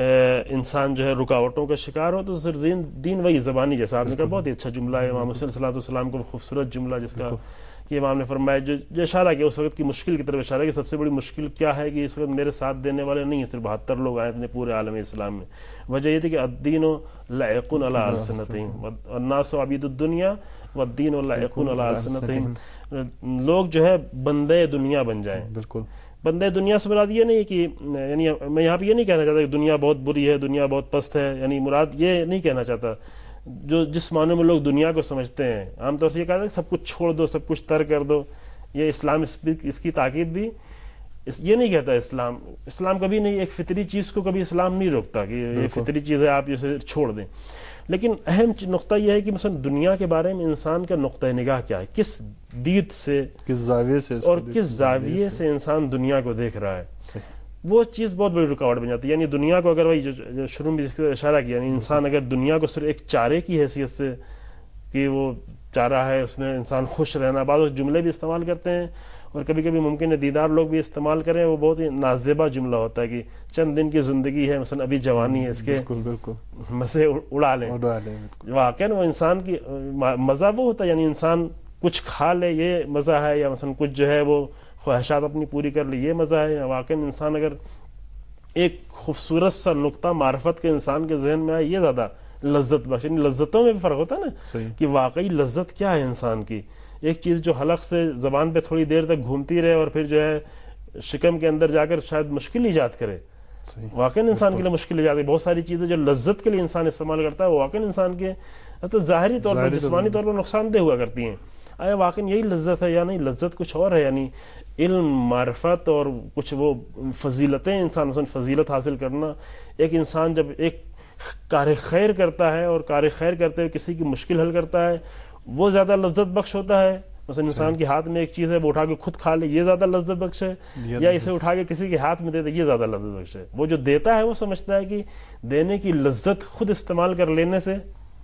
انسان جو ہے رکاوٹوں کا شکار ہو، تو دین وہی زبانی، جیسا آپ نے کہا بہت ہی اچھا جملہ ہے امام حسین صلی اللہ علیہ وسلم کو خوبصورت جملہ جس کا کہ امام نے فرمایا، جو جو اشارہ کیا اس وقت کی مشکل کی طرف اشارہ کہ سب سے بڑی مشکل کیا ہے کہ اس وقت میرے ساتھ دینے والے نہیں ہیں، صرف بہتر لوگ آئے تھے پورے عالم اسلام میں. وجہ یہ تھی کہ الدین لائق علی السنتہم والناس عبید الدنیا والدین لائق علی السنتہم. لوگ جو ہے بندے دنیا بن جائیں. بالکل بندے دنیا سے مراد یہ نہیں کہ، یعنی میں یہاں پہ یہ نہیں کہنا چاہتا کہ دنیا بہت بری ہے، دنیا بہت پست ہے، یعنی مراد یہ نہیں کہنا چاہتا. جو جس معنی میں لوگ دنیا کو سمجھتے ہیں عام طور سے یہ کہا ہے کہ سب کچھ چھوڑ دو، سب کچھ ترک کر دو. یہ اسلام اس کی تاکید بھی یہ نہیں کہتا. اسلام اسلام کبھی نہیں، ایک فطری چیز کو کبھی اسلام نہیں روکتا کہ یہ فطری چیز ہے آپ اسے چھوڑ دیں. لیکن اہم نقطہ یہ ہے کہ مثلا دنیا کے بارے میں انسان کا نقطہ نگاہ کیا ہے، کس دید سے، کس زاویے سے اور کس زاویے سے انسان دنیا کو دیکھ رہا ہے، وہ چیز بہت بڑی رکاوٹ بن جاتی ہے. یعنی دنیا کو اگر وہی جو شروع میں جس کا اشارہ کیا، یعنی انسان اگر دنیا کو صرف ایک چارے کی حیثیت سے کہ وہ چارہ ہے، اس میں انسان خوش رہنا، بعض جملے بھی استعمال کرتے ہیں اور کبھی کبھی ممکن ہے دیدار لوگ بھی استعمال کریں, وہ بہت ہی نازیبا جملہ ہوتا ہے کہ چند دن کی زندگی ہے, مثلا ابھی جوانی ہے, اس کے بالکل بالکل مزے اڑا لیں. واقعاً وہ انسان کی مزہ وہ ہوتا ہے, یعنی انسان کچھ کھا لے یہ مزہ ہے, یا مثلا کچھ جو ہے وہ خواہشات اپنی پوری کر لے یہ مزہ ہے. یا واقعاً انسان اگر ایک خوبصورت سا نقطہ معرفت کے انسان کے ذہن میں آئے یہ زیادہ لذت بخش, یعنی لذتوں میں بھی فرق ہوتا ہے نا کہ واقعی لذت کیا ہے انسان کی. ایک چیز جو حلق سے زبان پہ تھوڑی دیر تک گھومتی رہے اور پھر جو ہے شکم کے اندر جا کر شاید مشکل ایجاد کرے, واقعی انسان کے لیے مشکل ایجاد ہے. بہت ساری چیزیں جو لذت کے لیے انسان استعمال کرتا ہے وہ واقعی انسان کے تو ظاہری طور پر جسمانی طور پر نقصان دہ ہوا کرتی ہیں. آیا واقعی یہی لذت ہے یا نہیں؟ لذت کچھ اور ہے, یعنی علم معرفت اور کچھ وہ فضیلتیں, انسان مثلا فضیلت حاصل کرنا. ایک انسان جب ایک کار خیر کرتا ہے اور کار خیر کرتے ہوئے کسی کی مشکل حل کرتا ہے وہ زیادہ لذت بخش ہوتا ہے. مثلا انسان کے ہاتھ میں ایک چیز ہے وہ اٹھا کے خود کھا لے یہ زیادہ لذت بخش ہے, یا اسے اٹھا کے کسی کے ہاتھ میں دے دے یہ زیادہ لذت بخش ہے. وہ جو دیتا ہے وہ سمجھتا ہے کہ دینے کی لذت خود استعمال کر لینے سے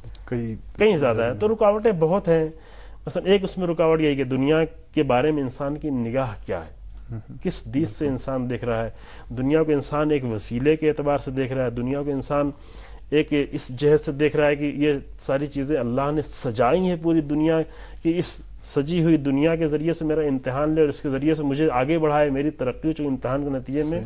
کہیں زیادہ ہے. تو رکاوٹیں بہت ہیں. مثلا ایک اس میں رکاوٹ یہی کہ دنیا کے بارے میں انسان کی نگاہ کیا ہے, کس دید سے انسان دیکھ رہا ہے. دنیا کو انسان ایک وسیلے کے اعتبار سے دیکھ رہا ہے, دنیا کو انسان ایک اس جہت سے دیکھ رہا ہے کہ یہ ساری چیزیں اللہ نے سجائی ہیں پوری دنیا, کہ اس سجی ہوئی دنیا کے ذریعے سے میرا امتحان لے اور اس کے ذریعے سے مجھے آگے بڑھائے. میری ترقی جو امتحان کے نتیجے میں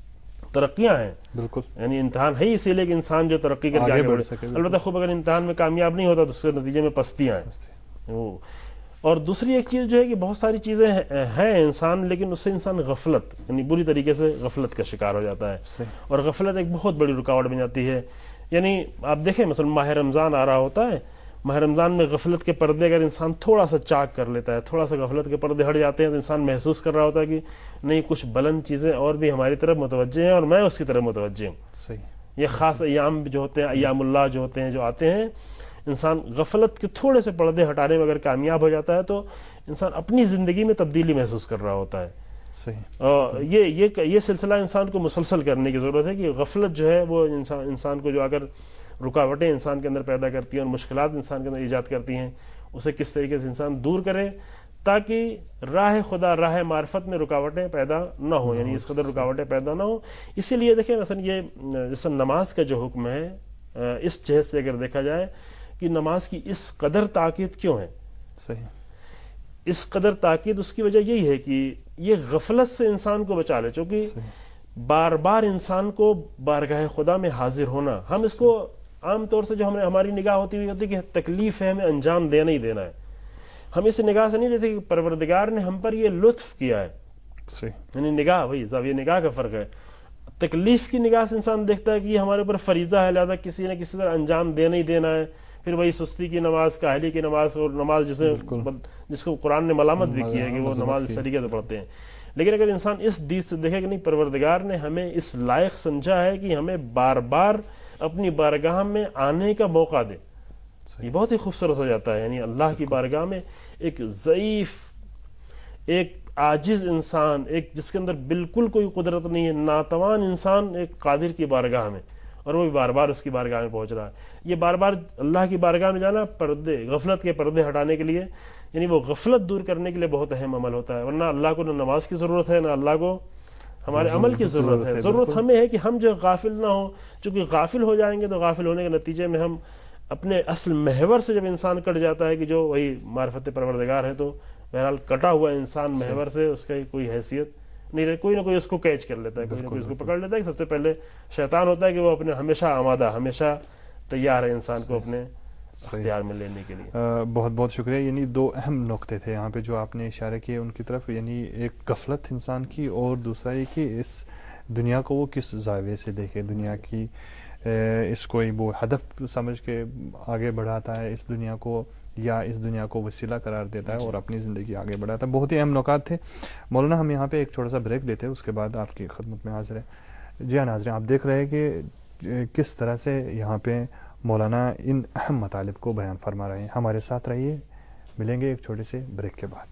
ترقیاں ہیں, بالکل یعنی امتحان ہے اسی لیے کہ انسان جو ترقی کر کے آگے بڑھ سکے. البتہ خوب اگر امتحان میں کامیاب نہیں ہوتا تو اس کے نتیجے میں پستیاں ہیں. اور دوسری ایک چیز جو ہے کہ بہت ساری چیزیں ہیں انسان, لیکن اس سے انسان غفلت یعنی بری طریقے سے غفلت کا شکار ہو جاتا ہے, اور غفلت ایک بہت بڑی رکاوٹ بن جاتی ہے. یعنی آپ دیکھیں مثلا ماہ رمضان آ رہا ہوتا ہے, ماہ رمضان میں غفلت کے پردے اگر انسان تھوڑا سا چاک کر لیتا ہے, تھوڑا سا غفلت کے پردے ہٹ جاتے ہیں, تو انسان محسوس کر رہا ہوتا ہے کہ نہیں کچھ بلند چیزیں اور بھی ہماری طرف متوجہ ہیں اور میں اس کی طرف متوجہ ہوں. صحیح. یہ خاص ایام جو ہوتے ہیں, ایام اللہ جو ہوتے ہیں, جو آتے ہیں, انسان غفلت کے تھوڑے سے پردے ہٹانے میں اگر کامیاب ہو جاتا ہے تو انسان اپنی زندگی میں تبدیلی محسوس کر رہا ہوتا ہے. صحیح. اور یہ یہ یہ سلسلہ انسان کو مسلسل کرنے کی ضرورت ہے کہ غفلت جو ہے وہ انسان انسان کو جو اگر رکاوٹیں انسان کے اندر پیدا کرتی ہیں اور مشکلات انسان کے اندر ایجاد کرتی ہیں, اسے کس طریقے سے انسان دور کرے تاکہ راہ خدا راہ معرفت میں رکاوٹیں پیدا نہ ہوں, یعنی اس قدر رکاوٹیں پیدا نہ ہوں. اسی لیے دیکھیں مثلا یہ جیسے نماز کا جو حکم ہے, اس جہت سے اگر دیکھا جائے کہ نماز کی اس قدر تاکید کیوں ہے. صحیح. اس قدر تاکید اس کی وجہ یہی ہے کہ یہ غفلت سے انسان کو بچا لے, چونکہ بار بار انسان کو بارگاہ خدا میں حاضر ہونا, ہم اس کو عام طور سے جو ہمیں ہماری نگاہ ہوتی ہوئی ہوتی کہ تکلیف ہے, ہمیں انجام دینا ہی دینا ہے, ہم اس نگاہ سے نہیں دیتے کہ پروردگار نے ہم پر یہ لطف کیا ہے. صحیح. یعنی نگاہ وہی زاویہ نگاہ کا فرق ہے. تکلیف کی نگاہ سے انسان دیکھتا ہے کہ یہ ہمارے اوپر فریضہ ہے, لہذا کسی نہ کسی طرح انجام دینا ہی دینا ہے. پھر وہی سستی کی نماز, کاہلی کی نماز, اور نماز جس میں جس کو قرآن نے ملامت بھی کی ہے کہ وہ نماز اس طریقے سے پڑھتے ہیں. لیکن اگر انسان اس دید سے دیکھے کہ نہیں پروردگار نے ہمیں اس لائق سمجھا ہے کہ ہمیں بار بار اپنی بارگاہ میں آنے کا موقع دے, یہ بہت ہی خوبصورت ہو جاتا ہے. یعنی اللہ کی بارگاہ میں ایک ضعیف, ایک عاجز انسان, ایک جس کے اندر بالکل کوئی قدرت نہیں ہے, ناتوان انسان ایک قادر کی بارگاہ میں, اور وہ بھی بار بار اس کی بارگاہ میں پہنچ رہا ہے. یہ بار بار اللہ کی بارگاہ میں جانا پردے غفلت کے پردے ہٹانے کے لیے, یعنی وہ غفلت دور کرنے کے لیے بہت اہم عمل ہوتا ہے. ورنہ اللہ کو نہ نماز کی ضرورت ہے, نہ اللہ کو ہمارے عمل کی ضرورت ہے. ضرورت ہمیں ہے کہ ہم جو غافل نہ ہوں, چونکہ غافل ہو جائیں گے تو غافل ہونے کے نتیجے میں ہم اپنے اصل محور سے جب انسان کٹ جاتا ہے کہ جو وہی معرفت پروردگار ہے, تو بہرحال کٹا ہوا انسان محور سے اس کی کوئی حیثیت نہیں رہے. کوئی نہ کوئی اس کو کیچ کر لیتا ہے, کوئی نہ کوئی اس کو پکڑ لیتا ہے. سب سے پہلے شیطان ہوتا ہے کہ وہ اپنے ہمیشہ آمادہ, ہمیشہ تیار ہے انسان کو اپنے اختیار میں لینے کے لیے. بہت بہت شکریہ. یعنی دو اہم نقطے تھے یہاں پہ جو آپ نے اشارہ کیے ان کی طرف, یعنی ایک غفلت انسان کی, اور دوسرا یہ کہ اس دنیا کو وہ کس زاویے سے دیکھے, دنیا کی اس کو وہ ہدف سمجھ کے آگے بڑھاتا ہے اس دنیا کو, یا اس دنیا کو وسیلہ قرار دیتا ہے اور اپنی زندگی آگے بڑھاتا ہے. بہت ہی اہم نکات تھے. مولانا ہم یہاں پہ ایک چھوٹا سا بریک لیتے ہیں, اس کے بعد آپ کی خدمت میں حاضر ہے. جی ہاں ناظرین, آپ دیکھ رہے ہیں کہ کس طرح سے یہاں پہ مولانا ان اہم مطالب کو بیان فرما رہے ہیں. ہمارے ساتھ رہیے, ملیں گے ایک چھوٹے سے بریک کے بعد.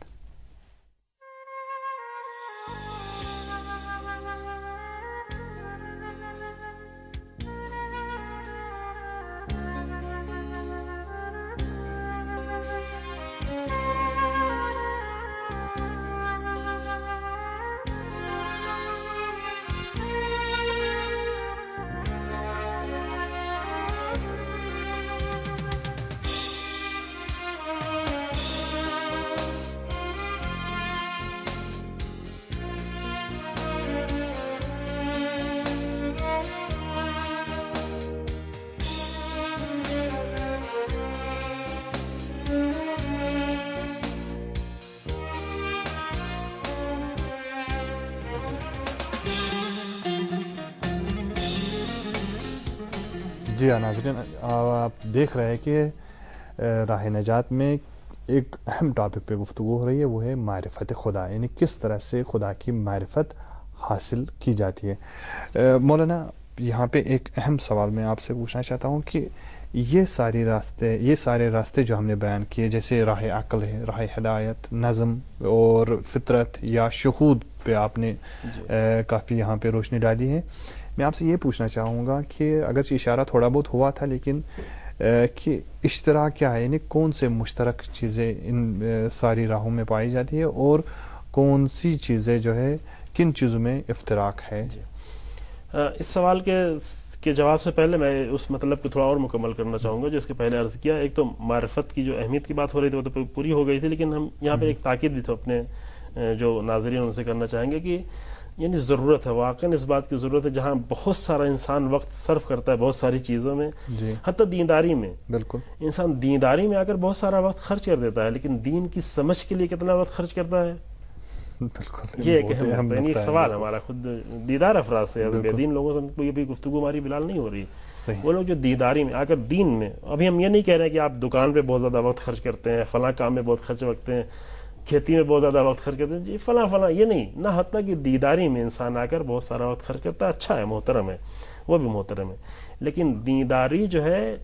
جی ہاں ناظرین، آپ دیکھ رہے ہیں کہ راہ نجات میں ایک اہم ٹاپک پہ گفتگو ہو رہی ہے، وہ ہے معرفت خدا، یعنی کس طرح سے خدا کی معرفت حاصل کی جاتی ہے۔ مولانا یہاں پہ ایک اہم سوال میں آپ سے پوچھنا چاہتا ہوں کہ یہ ساری راستے یہ سارے راستے جو ہم نے بیان کیے، جیسے راہ عقل ہے، راہ ہدایت، نظم اور فطرت یا شہود پہ آپ نے کافی یہاں پہ روشنی ڈالی ہے، میں آپ سے یہ پوچھنا چاہوں گا کہ اگرچہ اشارہ تھوڑا بہت ہوا تھا، لیکن کہ اشتراک کیا ہے، یعنی کون سے مشترک چیزیں ان ساری راہوں میں پائی جاتی ہے اور کون سی چیزیں جو ہے کن چیزوں میں افتراق ہے؟ جی اس سوال کے کے جواب سے پہلے میں اس مطلب کو تھوڑا اور مکمل کرنا چاہوں گا جو اس کے پہلے عرض کیا۔ ایک تو معرفت کی جو اہمیت کی بات ہو رہی تھی وہ تو پوری ہو گئی تھی، لیکن ہم یہاں پہ ایک تاکید بھی تو اپنے جو ناظرین ان سے کرنا چاہیں گے کہ یعنی ضرورت ہے، واقعاً اس بات کی ضرورت ہے جہاں بہت سارا انسان وقت صرف کرتا ہے بہت ساری چیزوں میں، جی حتیٰ دینداری میں، بالکل انسان دینداری میں آ کر بہت سارا وقت خرچ کر دیتا ہے، لیکن دین کی سمجھ کے لیے کتنا وقت خرچ کرتا ہے، بالکل یہ ایک اہم یعنی ایک سوال ہمارا خود دیدار افراد سے، بے دین لوگوں سے یہ بھی گفتگو ہماری بلال نہیں ہو رہی، وہ لوگ جو دیداری میں آ کر دین میں، ابھی ہم یہ نہیں کہہ رہے کہ آپ دکان پہ بہت زیادہ وقت خرچ کرتے ہیں، فلاں کام میں بہت خرچ کرتے ہیں، کھیتی میں بہت زیادہ وقت خرچ کرتے ہیں، جی فلاں فلاں، یہ نہیں، نہ حتیٰ کہ دینداری میں انسان آ کر بہت سارا وقت خرچ کرتا ہے، اچھا ہے، محترم ہے، وہ بھی محترم ہے، لیکن دینداری جو ہے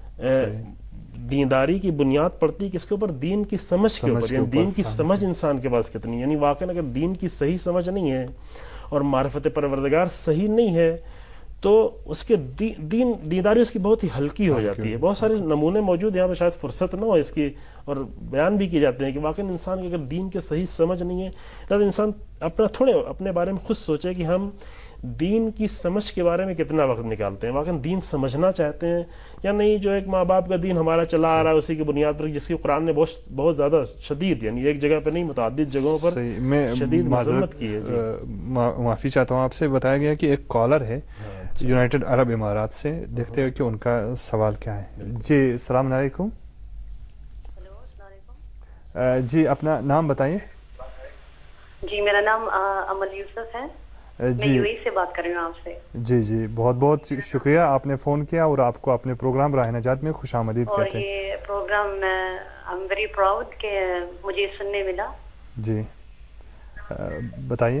دینداری کی بنیاد پڑتی کس کے اوپر؟ دین کی سمجھ کے اوپر، یعنی دین کی سمجھ انسان کے پاس کتنی، یعنی واقعا اگر دین کی صحیح سمجھ نہیں ہے اور معرفت پروردگار صحیح نہیں ہے تو اس کے دین دینداری اس کی بہت ہی ہلکی ہو جاتی ہے۔ بہت سارے نمونے موجود ہیں، یہاں پہ شاید فرصت نہ ہو اس کی، اور بیان بھی کیے جاتے ہیں کہ واقعا انسان کی اگر دین کے صحیح سمجھ نہیں ہے، لہٰذا انسان اپنا تھوڑے اپنے بارے میں خود سوچے کہ ہم دین کی سمجھ کے بارے میں کتنا وقت نکالتے ہیں، واقعا دین سمجھنا چاہتے ہیں یا نہیں، جو ایک ماں باپ کا دین ہمارا چلا آ رہا ہے اسی کی بنیاد پر، جس کی قرآن نے بہت بہت زیادہ شدید، یعنی ایک جگہ پہ نہیں متعدد جگہوں پر شدید مذمت کی ہے۔ جی معافی چاہتا ہوں آپ سے، بتایا گیا کہ ایک کالر ہے یونائٹڈ عرب امارات سے، دیکھتے ہوئے کہ ان کا سوال کیا ہے۔ جی السلام علیکم۔ ہلو السلام علیکم۔ جی اپنا نام بتائیے۔ جی میرا نام امل یوسف ہے، میں یو اے سے بات کر رہی ہوں آپ سے۔ جی جی بہت بہت شکریہ، آپ نے فون کیا اور آپ کو اپنے پروگرام راہ نجات میں خوش آمدید کہتے ہیں۔ اور یہ programme I am very proud کہ مجھے سننے ملا۔ جی بتائیے۔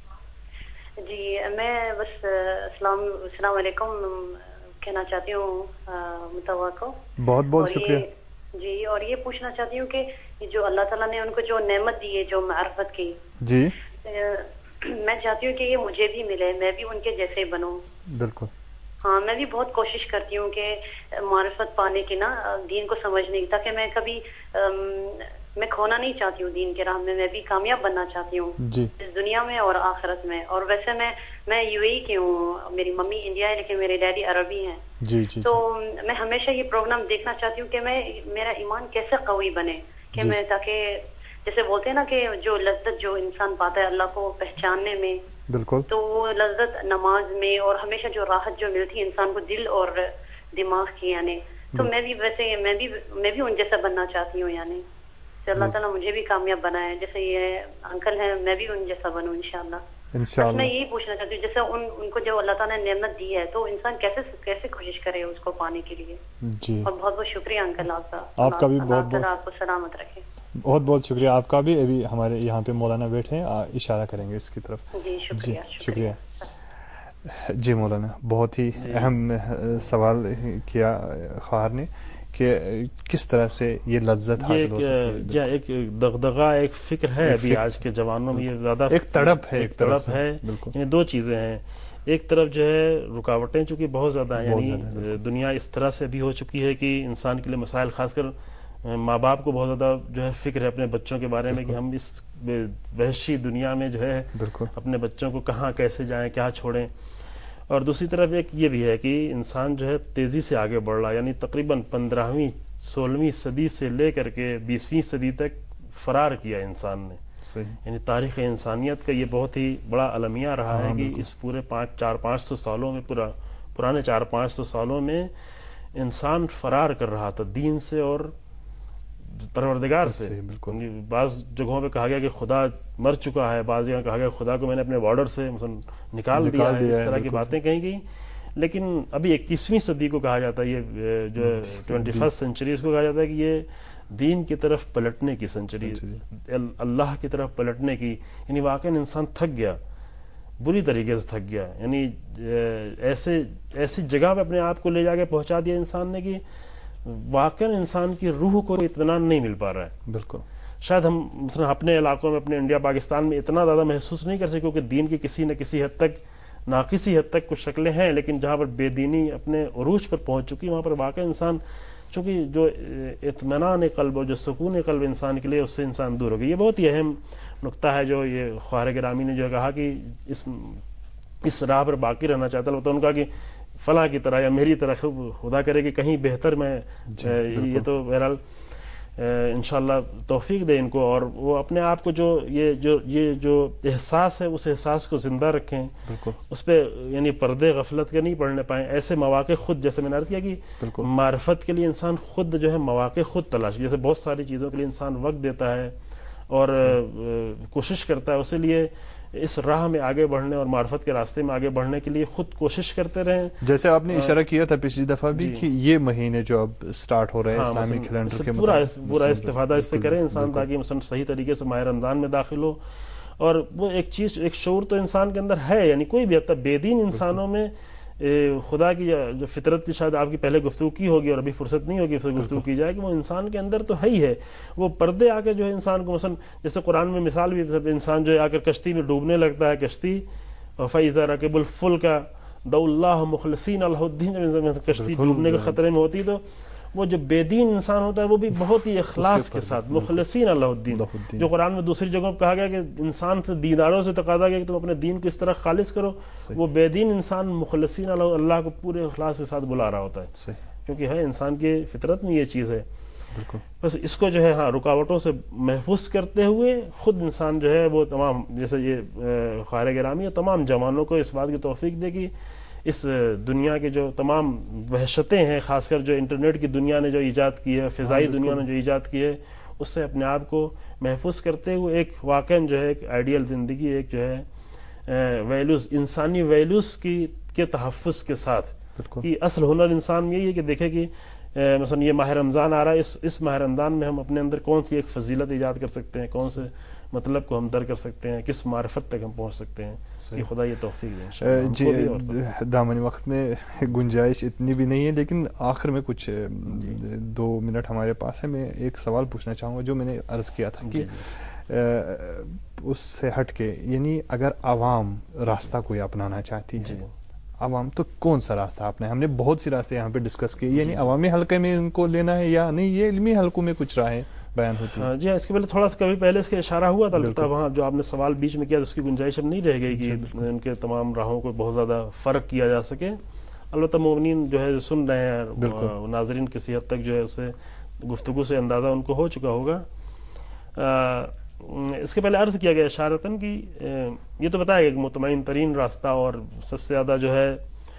جی میں بس السلام السلام علیکم کہنا چاہتی ہوں متوا کو، بہت بہت شکریہ۔ جی اور یہ پوچھنا چاہتی ہوں کہ جو اللہ تعالیٰ نے ان کو جو نعمت دی ہے جو معرفت کی، جی میں چاہتی ہوں کہ یہ مجھے بھی ملے، میں بھی ان کے جیسے بنوں۔ بالکل ہاں میں بھی بہت کوشش کرتی ہوں کہ معرفت پانے کی، نا دین کو سمجھنے کی، تاکہ میں کبھی میں کھونا نہیں چاہتی ہوں دین کے راہ میں، میں بھی کامیاب بننا چاہتی ہوں جی اس دنیا میں اور آخرت میں۔ اور ویسے میں میں یو اے کی ہوں، میری ممی انڈیا ہے لیکن میرے ڈیڈی عربی ہیں، جی جی تو میں ہمیشہ یہ پروگرام دیکھنا چاہتی ہوں کہ میں میرا ایمان کیسے قوی بنے، کہ میں تاکہ جیسے بولتے ہیں نا کہ جو لذت جو انسان پاتا ہے اللہ کو پہچاننے میں، بالکل، تو وہ لذت نماز میں، اور ہمیشہ جو راحت جو ملتی ہے انسان کو دل اور دماغ کی، یعنی تو میں بھی ویسے میں بھی میں بھی ان جیسا بننا چاہتی ہوں، یعنی تو اللہ تعالیٰ مجھے بھی کامیاب بنائے، جیسے یہ انکل ہیں میں بھی ان جیسا بنوں انشاءاللہ۔ انشاءاللہ میں یہی پوچھنا چاہتی ہوں جیسے ان ان کو جو اللہ تعالیٰ نے نعمت دی ہے تو انسان کیسے کیسے کوشش کرے اس کو پانے کے لیے۔ جی اور بہت بہت شکریہ انکل آپ کا، آپ کا بھی بہت بہت آپ کو سلامت رکھے۔ بہت بہت شکریہ آپ کا بھی۔ ابھی ہمارے یہاں پہ مولانا بیٹھے ہیں، اشارہ کریں گے اس کی طرف۔ جی شکریہ شکریہ۔ جی مولانا بہت ہی اہم سوال کیا خواہر نے کہ کس طرح سے یہ لذت حاصل ہو سکتی ہے۔ ایک دغدغہ، ایک فکر ہے ابھی آج کے جوانوں میں، یہ زیادہ ایک تڑپ ہے، ایک تڑپ ہے، یعنی دو چیزیں ہیں، ایک طرف جو ہے رکاوٹیں چونکہ بہت زیادہ ہیں، یعنی دنیا اس طرح سے بھی ہو چکی ہے کہ انسان کے لیے مسائل، خاص کر ماں باپ کو بہت زیادہ جو ہے فکر ہے اپنے بچوں کے بارے میں کہ ہم اس وحشی دنیا میں جو ہے اپنے بچوں کو کہاں کیسے جائیں، کیا چھوڑیں۔ اور دوسری طرف ایک یہ بھی ہے کہ انسان جو ہے تیزی سے آگے بڑھ رہا ہے، یعنی تقریباً پندرہویں سولہویں صدی سے لے کر کے بیسویں صدی تک فرار کیا انسان نے، یعنی تاریخ انسانیت کا یہ بہت ہی بڑا المیہ رہا ہے کہ اس پورے پانچ چار پانچ سو سالوں میں، پورا پرانے چار پانچ سو سالوں میں انسان فرار کر رہا تھا دین سے اور پروردگار سے۔ بعض جگہوں پہ کہا گیا کہ خدا مر چکا ہے، بعض جگہ کہا گیا خدا کو میں نے اپنے بارڈر سے نکال دیا ہے، اس طرح کی باتیں کہیں گئی، لیکن ابھی اکیسویں صدی کو کہا جاتا ہے، یہ جو ٹوینٹی فسٹ سینچری اس کو کہا جاتا ہے کہ یہ دین کی طرف پلٹنے کی سنچری، اللہ کی طرف پلٹنے کی. یعنی واقعاً انسان تھک گیا، بری طریقے سے تھک گیا. یعنی ایسے ایسی جگہ پہ اپنے آپ کو لے جا کے پہنچا دیا انسان نے کہ واقعاً انسان کی روح کو اطمینان نہیں مل پا رہا ہے. بالکل. شاید ہم مثلا اپنے علاقوں میں، اپنے انڈیا پاکستان میں اتنا زیادہ محسوس نہیں کر سکے کیونکہ دین کی کسی نہ کسی حد تک، ناقصی حد تک کچھ شکلیں ہیں، لیکن جہاں پر بے دینی اپنے عروج پر پہنچ چکی وہاں پر واقع انسان، چونکہ جو اطمینان قلب اور جو سکون قلب انسان کے لیے، اس سے انسان دور ہو گیا. یہ بہت ہی اہم نقطہ ہے جو یہ خواہر گرامی نے جو کہا کہ اس اس راہ پر باقی رہنا چاہتا ہے. تو ان کا کہ فلاں کی طرح یا میری طرح خدا کرے کہ کہیں بہتر میں، یہ تو بہرحال انشاءاللہ توفیق دے ان کو، اور وہ اپنے آپ کو جو یہ جو یہ جو احساس ہے اس احساس کو زندہ رکھیں. بالکل. اس پہ یعنی پردے غفلت کے نہیں پڑھنے پائیں. ایسے مواقع خود، جیسے میں نے عرض کیا کہ معرفت کے لیے انسان خود جو ہے مواقع خود تلاش، جیسے بہت ساری چیزوں کے لیے انسان وقت دیتا ہے اور کوشش کرتا ہے، اسی لیے اس راہ میں آگے بڑھنے اور معرفت کے راستے میں آگے بڑھنے کے لیے خود کوشش کرتے رہیں. جیسے آپ نے اشارہ کیا تھا پچھلی دفعہ بھی کہ یہ مہینے جو اب سٹارٹ ہو رہے ہیں اسلامی کیلنڈر کے پورا پورا استفادہ اس سے کریں انسان، تاکہ مثلا صحیح طریقے سے ماہ رمضان میں داخل ہو. اور وہ ایک چیز، ایک شعور تو انسان کے اندر ہے، یعنی کوئی بھی حد تک بے دین انسانوں میں خدا کی جو فطرت کی، شاید آپ کی پہلے گفتگو کی ہوگی اور ابھی فرصت نہیں ہوگی گفتگو کی جائے، کہ وہ انسان کے اندر تو ہے ہی ہے. وہ پردے آ کے جو ہے انسان کو، مثلا جیسے قرآن میں مثال بھی، انسان جو ہے آ کر کشتی میں ڈوبنے لگتا ہے، کشتی فَإِذَا رَكِبُوا الْفُلْكَ دَعُوا اللَّهَ مُخْلِصِينَ لَهُ الدِّينَ، جب کشتی ڈوبنے کے خطرے میں ہوتی تو وہ جو بے دین انسان ہوتا ہے وہ بھی بہت ہی اخلاص کے ساتھ مخلصین اللہ الدین، جو قرآن میں دوسری جگہوں پہ کہا گیا کہ انسان سے دینداروں سے تقاضا گیا کہ تم اپنے دین کو اس طرح خالص کرو. وہ بے دین انسان مخلصین اللہ اللہ کو پورے اخلاص کے ساتھ بلا رہا ہوتا ہے، کیونکہ ہے انسان کی فطرت میں یہ چیز ہے. بس اس کو جو ہے ہاں رکاوٹوں سے محفوظ کرتے ہوئے خود انسان جو ہے وہ تمام، جیسے یہ خواہر گرامی ہے، تمام جوانوں کو اس بات کی توفیق دے کہ اس دنیا کے جو تمام وحشتیں ہیں، خاص کر جو انٹرنیٹ کی دنیا نے جو ایجاد کی ہے، فضائی دنیا نے جو ایجاد کی ہے، اس سے اپنے آپ کو محفوظ کرتے ہوئے ایک واقعاً جو ہے ایک آئیڈیل زندگی، ایک جو ہے ویلیوز، انسانی ویلیوز کی کے تحفظ کے ساتھ. کہ اصل ہنر انسان میں یہی ہے کہ دیکھے کہ مثلا یہ ماہ رمضان آ رہا ہے، اس اس ماہ رمضان میں ہم اپنے اندر کون سی ایک فضیلت ایجاد کر سکتے ہیں، کون سے مطلب کو ہم در کر سکتے ہیں، کس معرفت تک ہم پہنچ سکتے ہیں. یہ خدا یہ توفیق دے. جی دامن وقت میں گنجائش اتنی بھی نہیں ہے، لیکن آخر میں کچھ دو منٹ ہمارے پاس ہے. میں ایک سوال پوچھنا چاہوں گا جو میں نے عرض کیا تھا کہ اس سے ہٹ کے، یعنی اگر عوام راستہ کوئی اپنانا چاہتی ہے، عوام تو کون سا راستہ اپنا ہے؟ ہم نے بہت سی راستے یہاں پہ ڈسکس کیے، یعنی عوامی حلقے میں ان کو لینا ہے یا نہیں، یہ علمی حلقوں میں کچھ راہیں بیان ہوتی ہے. جی ہاں، اس کے پہلے تھوڑا سا کبھی پہلے اس کے اشارہ ہوا تھا، البتہ وہاں جو آپ نے سوال بیچ میں کیا اس کی گنجائش اب نہیں رہ گئی کہ ان کے تمام راہوں کو بہت زیادہ فرق کیا جا سکے. البتہ مومنین جو ہے سن رہے ہیں، ناظرین کسی حد تک جو ہے اسے گفتگو سے اندازہ ان کو ہو چکا ہوگا. اس کے پہلے عرض کیا گیا اشارتاً کہ یہ تو بتایا کہ مطمئن ترین راستہ اور سب سے زیادہ جو ہے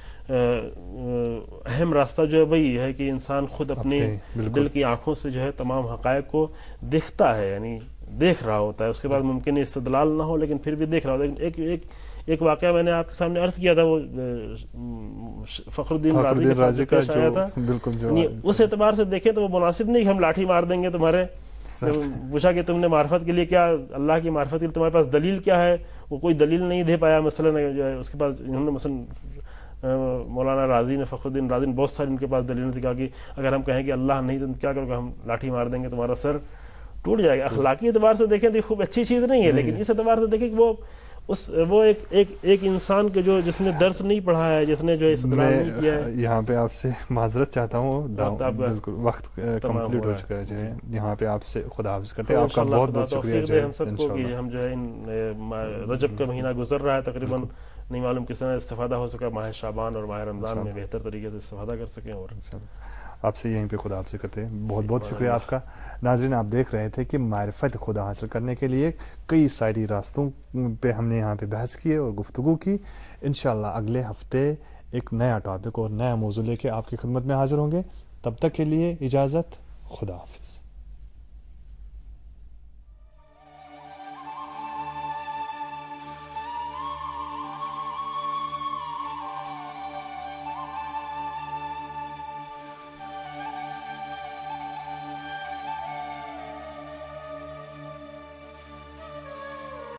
اہم راستہ جو ہے وہی ہے کہ انسان خود اپنی دل کی آنکھوں سے جو ہے تمام حقائق کو دیکھتا ہے، یعنی دیکھ رہا ہوتا ہے. اس کے بعد ممکن استدلال نہ ہو لیکن پھر بھی دیکھ رہا ہوتا ہے. لیکن ایک ایک ایک واقعہ میں نے آپ کے سامنے عرض کیا تھا، وہ فخر الدین رازی کے ساتھ پیش آیا تھا. اس اعتبار سے دیکھیں تو وہ مناسب نہیں کہ ہم لاٹھی مار دیں گے تمہارے. پوچھا کہ تم نے معرفت کے لیے کیا، اللہ کی معرفت کے لیے تمہارے پاس دلیل کیا ہے؟ وہ کوئی دلیل نہیں دے پایا. مثلاً جو ہے اس کے پاس انہوں نے مثلاً مولانا راضی نے، فخر الدین رازی نے بہت ساری ان کے پاس دلیل تھی، کہا کہ اگر ہم کہیں کہ اللہ نہیں تو کیا کرو گے، ہم لاٹھی مار دیں گے، تمہارا سر ٹوٹ جائے گا. اخلاقی اعتبار سے دیکھیں تو خوب اچھی چیز نہیں ہے، لیکن اس اعتبار سے دیکھیں کہ وہ اس وہ ایک ایک ایک انسان کے جو جس نے درس نہیں پڑھا ہے، جس نے جو استدلال نہیں کیا ہے. یہاں پہ آپ سے معذرت چاہتا ہوں، بالکل وقت کمپلیٹ ہو چکا ہے. جو ہے یہاں پہ آپ سے خدا حافظ کرتے ہیں. آپ کا بہت بہت شکریہ جو ہے ہم سب کو کہ ہم جو ہے رجب کا مہینہ گزر رہا ہے، تقریباً نہیں معلوم کس طرح استفادہ ہو سکا، ماہ شعبان اور ماہ رمضان میں بہتر طریقے سے استفادہ کر سکیں. اور آپ سے یہیں پہ خدا حافظ کرتے ہیں. بہت بہت شکریہ آپ کا. ناظرین، آپ دیکھ رہے تھے کہ معرفت خدا حاصل کرنے کے لیے کئی ساری راستوں پہ ہم نے یہاں پہ بحث کی اور گفتگو کی. انشاءاللہ اگلے ہفتے ایک نیا ٹاپک اور نیا موضوع لے کے آپ کی خدمت میں حاضر ہوں گے. تب تک کے لیے اجازت، خدا حافظ.